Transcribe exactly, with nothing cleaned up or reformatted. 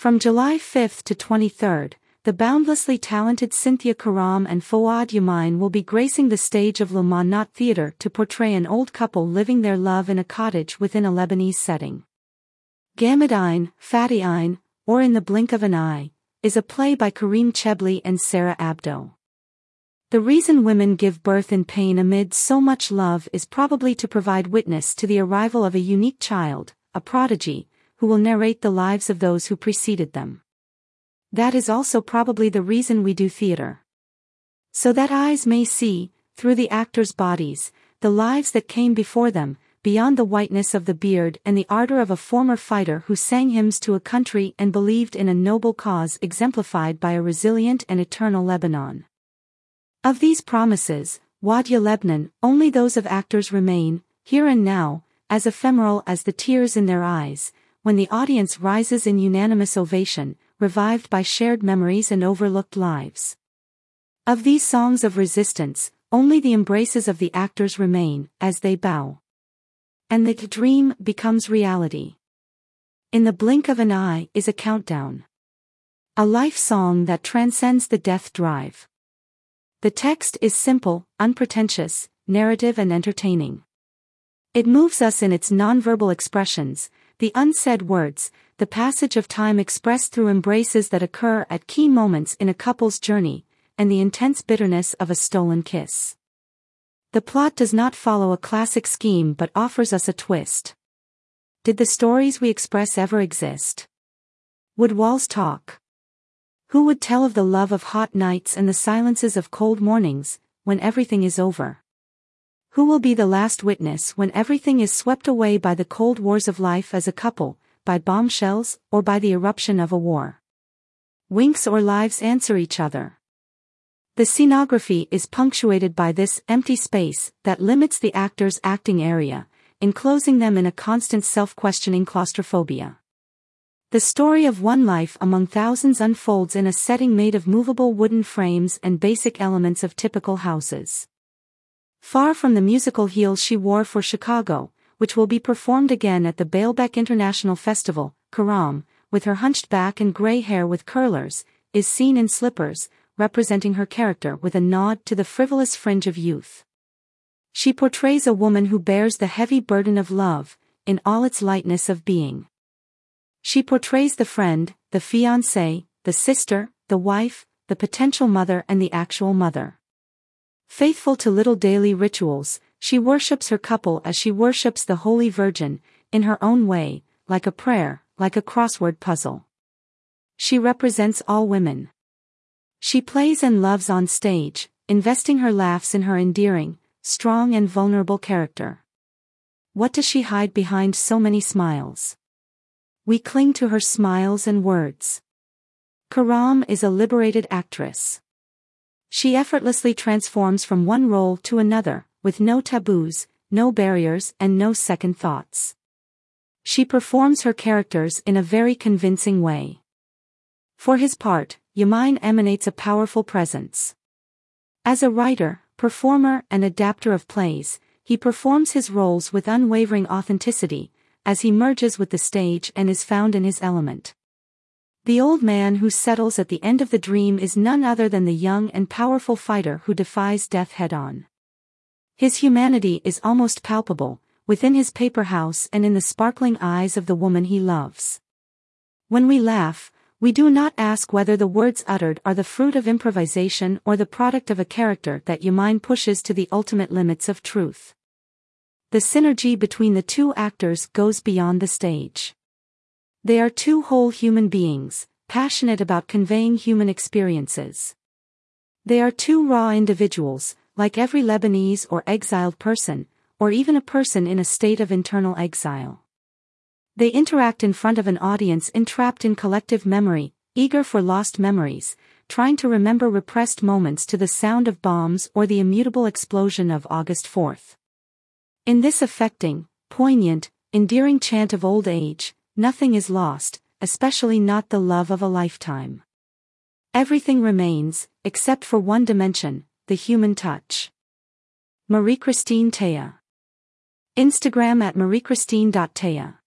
From July fifth to twenty-third, the boundlessly talented Cynthia Karam and Fouad Yamin will be gracing the stage of Le Mannat Theatre to portray an old couple living their love in a cottage within a Lebanese setting. Gamadain, Fatiain, or In the Blink of an Eye, is a play by Karim Chebli and Sarah Abdo. The reason women give birth in pain amid so much love is probably to provide witness to the arrival of a unique child, a prodigy, who will narrate the lives of those who preceded them. That is also probably the reason we do theater. So that eyes may see, through the actors' bodies, the lives that came before them, beyond the whiteness of the beard and the ardor of a former fighter who sang hymns to a country and believed in a noble cause exemplified by a resilient and eternal Lebanon. Of these promises, Wadya Lebanon, only those of actors remain, here and now, as ephemeral as the tears in their eyes, when the audience rises in unanimous ovation, revived by shared memories and overlooked lives. Of these songs of resistance, only the embraces of the actors remain, as they bow. And the dream becomes reality. In the Blink of an Eye is a countdown. A life song that transcends the death drive. The text is simple, unpretentious, narrative and entertaining. It moves us in its nonverbal expressions, the unsaid words, the passage of time expressed through embraces that occur at key moments in a couple's journey, and the intense bitterness of a stolen kiss. The plot does not follow a classic scheme but offers us a twist. Did the stories we express ever exist? Would walls talk? Who would tell of the love of hot nights and the silences of cold mornings, when everything is over? Who will be the last witness when everything is swept away by the cold wars of life as a couple, by bombshells, or by the eruption of a war? Winks or lives answer each other. The scenography is punctuated by this empty space that limits the actors' acting area, enclosing them in a constant self-questioning claustrophobia. The story of one life among thousands unfolds in a setting made of movable wooden frames and basic elements of typical houses. Far from the musical heels she wore for Chicago, which will be performed again at the Baalbek International Festival, Karam, with her hunched back and gray hair with curlers, is seen in slippers, representing her character with a nod to the frivolous fringe of youth. She portrays a woman who bears the heavy burden of love, in all its lightness of being. She portrays the friend, the fiancée, the sister, the wife, the potential mother and the actual mother. Faithful to little daily rituals, she worships her couple as she worships the Holy Virgin, in her own way, like a prayer, like a crossword puzzle. She represents all women. She plays and loves on stage, investing her laughs in her endearing, strong and vulnerable character. What does she hide behind so many smiles? We cling to her smiles and words. Karam is a liberated actress. She effortlessly transforms from one role to another, with no taboos, no barriers and no second thoughts. She performs her characters in a very convincing way. For his part, Yamin emanates a powerful presence. As a writer, performer and adapter of plays, he performs his roles with unwavering authenticity, as he merges with the stage and is found in his element. The old man who settles at the end of the dream is none other than the young and powerful fighter who defies death head-on. His humanity is almost palpable, within his paper house and in the sparkling eyes of the woman he loves. When we laugh, we do not ask whether the words uttered are the fruit of improvisation or the product of a character that Yamin pushes to the ultimate limits of truth. The synergy between the two actors goes beyond the stage. They are two whole human beings, passionate about conveying human experiences. They are two raw individuals, like every Lebanese or exiled person, or even a person in a state of internal exile. They interact in front of an audience entrapped in collective memory, eager for lost memories, trying to remember repressed moments to the sound of bombs or the immutable explosion of August fourth. In this affecting, poignant, endearing chant of old age, nothing is lost, especially not the love of a lifetime. Everything remains, except for one dimension, the human touch. Marie Christine Taya. Instagram at marie christine dot taya